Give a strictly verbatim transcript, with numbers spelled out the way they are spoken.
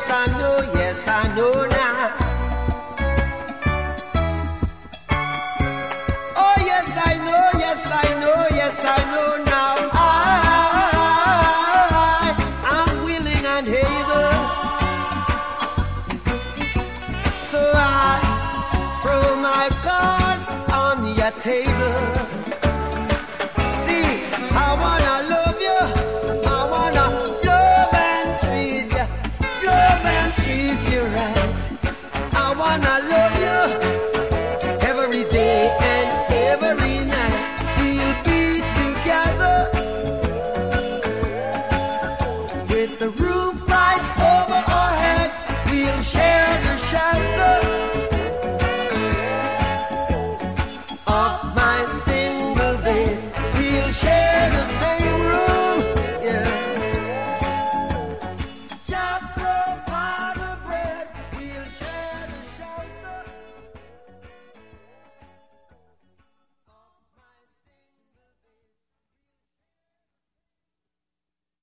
I know, yes, I know now. Oh, yes, I know, yes, I know, yes, I know now. I, I'm willing and able. So I throw my cards on your table. See, I wanna love you. I wanna love and treat you. Love and treat you right. I wanna love you.